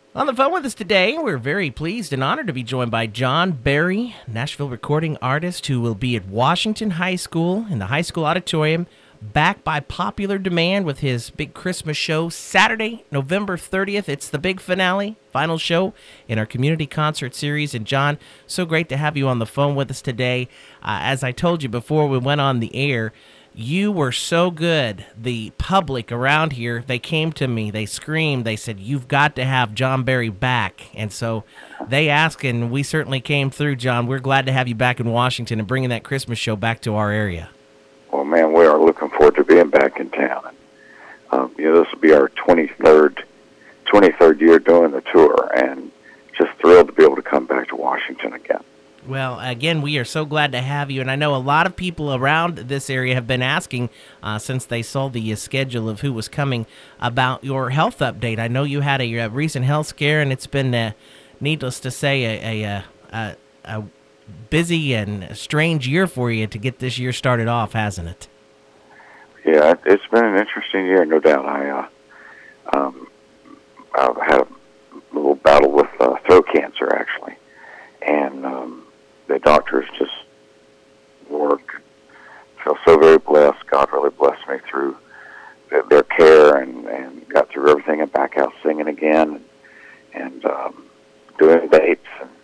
On the phone with us today, we're very pleased and honored to be joined by John Berry, Nashville recording artist who will be at Washington High School in the high school auditorium, back by popular demand with his big Christmas show Saturday, November 30th. It's the big finale, final show in our community concert series. And John, so great to have you on the phone with us today. As I told you before we went on the air, you were so good. The public around here, they came to me, they screamed, they said, "You've got to have John Berry back." And so they asked, and we certainly came through, John. We're glad to have you back in Washington and bringing that Christmas show back to our area. Well, man, we are looking forward to being back in town. This will be our 23rd year doing the tour, and just thrilled to be able to come back to Washington again. Well, again, we are so glad to have you, and I know a lot of people around this area have been asking since they saw the schedule of who was coming about your health update. I know you had a recent health scare, and it's been, needless to say, a busy and strange year for you to get this year started off, hasn't it? Yeah, it's been an interesting year, no doubt. I've had a little battle with throat cancer, actually, and the doctors just work. Feel so very blessed. God really blessed me through their care and got through everything and back out singing again and doing dates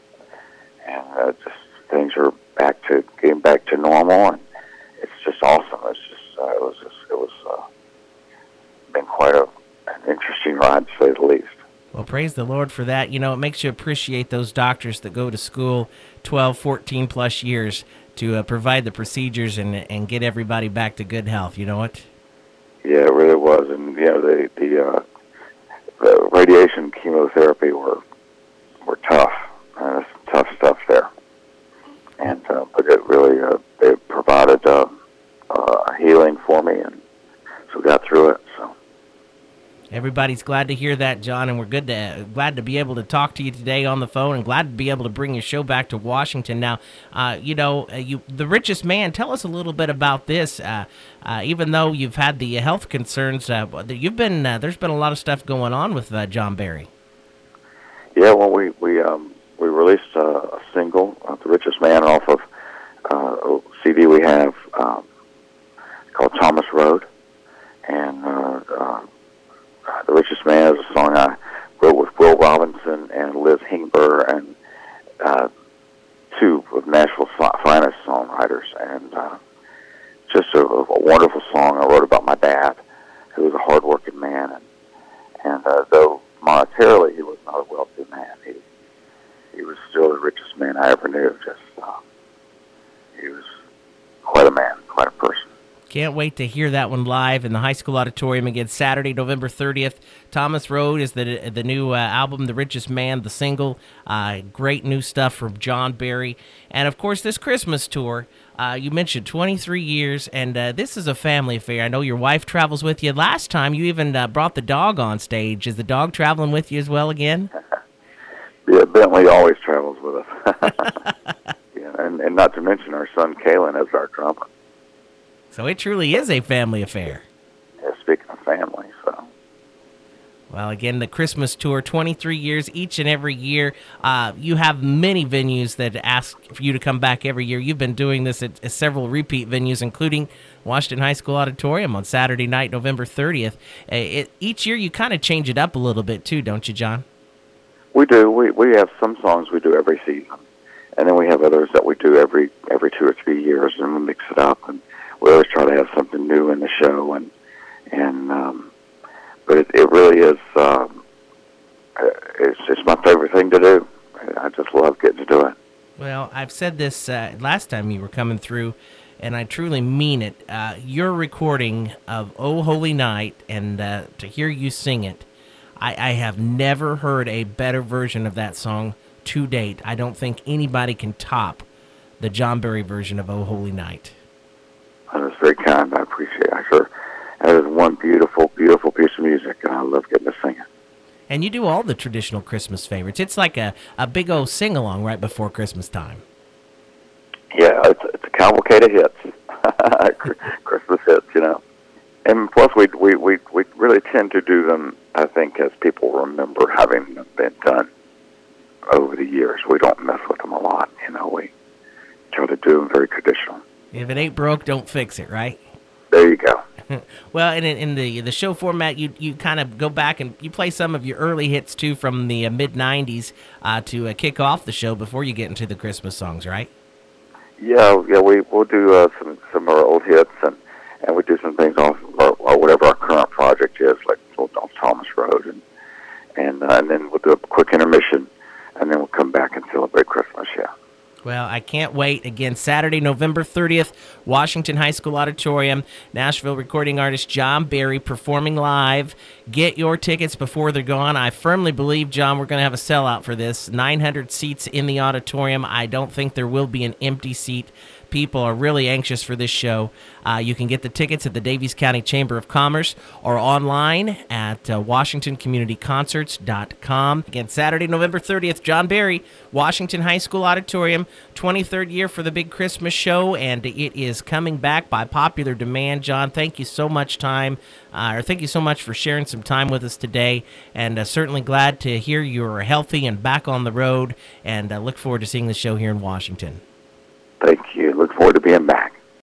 and just things are getting back to normal, and it's just awesome. It's just it was been quite an interesting ride, to say the least. Well, praise the Lord for that. You know, it makes you appreciate those doctors that go to school 12, 14 plus years to provide the procedures and get everybody back to good health. You know what? Yeah, it really was. And, the radiation chemotherapy were tough. Some tough stuff there. And, but it really, they provided healing for me, and so we got through it. So everybody's glad to hear that, John, and we're glad to be able to talk to you today on the phone, and glad to be able to bring your show back to Washington. Now, The Richest Man. Tell us a little bit about this. Even though you've had the health concerns, there's been a lot of stuff going on with John Berry. Yeah, well, we released a single, "The Richest Man," off of a CD we have called Thomas Road, and "The Richest Man" is a song I wrote with Will Robinson and Liz Hingber, and two of Nashville's finest songwriters, and just a wonderful song. I wrote about my dad, who was a hard-working man, and though monetarily he was not a wealthy man, he was still the richest man I ever knew. He was quite a man, quite a person. Can't wait to hear that one live in the high school auditorium again Saturday, November 30th. Thomas Road is the new album, The Richest Man, the single. Great new stuff from John Berry. And, of course, this Christmas tour, you mentioned 23 years, and this is a family affair. I know your wife travels with you. Last time, you even brought the dog on stage. Is the dog traveling with you as well again? Yeah, Bentley always travels with us. Yeah, and not to mention our son, Kalen, as our drummer. So it truly is a family affair. Yeah, speaking of family, so. Well, again, the Christmas tour, 23 years each and every year. You have many venues that ask for you to come back every year. You've been doing this at several repeat venues, including Washington High School Auditorium on Saturday night, November 30th. Each year you kind of change it up a little bit too, don't you, John? We do. We have some songs we do every season, and then we have others that we do every 2 or 3 years, and we mix it up, and we always try to have something new in the show, but it really is. It's my favorite thing to do. I just love getting to do it. Well, I've said this last time you were coming through, and I truly mean it. Your recording of "Oh Holy Night" and to hear you sing it, I have never heard a better version of that song to date. I don't think anybody can top the John Berry version of "Oh Holy Night." That is very kind. I appreciate it. That is one beautiful, beautiful piece of music, and I love getting to sing it. And you do all the traditional Christmas favorites. It's like a big old sing-along right before Christmas time. Yeah, it's a cavalcade of hits, Christmas hits, And plus, we really tend to do them, I think, as people remember having them been done over the years. We don't mess with them a lot. We try to do them very traditional. If it ain't broke, don't fix it, right? There you go. Well, and in the show format, you kind of go back and you play some of your early hits, too, from the mid-'90s to kick off the show before you get into the Christmas songs, right? Yeah, we'll do some of our old hits, and we do some things off or whatever our current project is, like on Thomas Road, and then we'll do a quick intermission, and then we'll come back and celebrate Christmas, yeah. Well, I can't wait. Again, Saturday, November 30th, Washington High School Auditorium, Nashville recording artist John Berry performing live. Get your tickets before they're gone. I firmly believe, John, we're going to have a sellout for this. 900 seats in the auditorium. I don't think there will be an empty seat. People are really anxious for this show. You can get the tickets at the Daviess County Chamber of Commerce or online at WashingtonCommunityConcerts.com. Again, Saturday, November 30th, John Berry, Washington High School Auditorium, 23rd year for the big Christmas show, and it is coming back by popular demand. John, thank you so much thank you so much for sharing some time with us today, and certainly glad to hear you're healthy and back on the road, and look forward to seeing the show here in Washington. Thank you. Look forward to being back.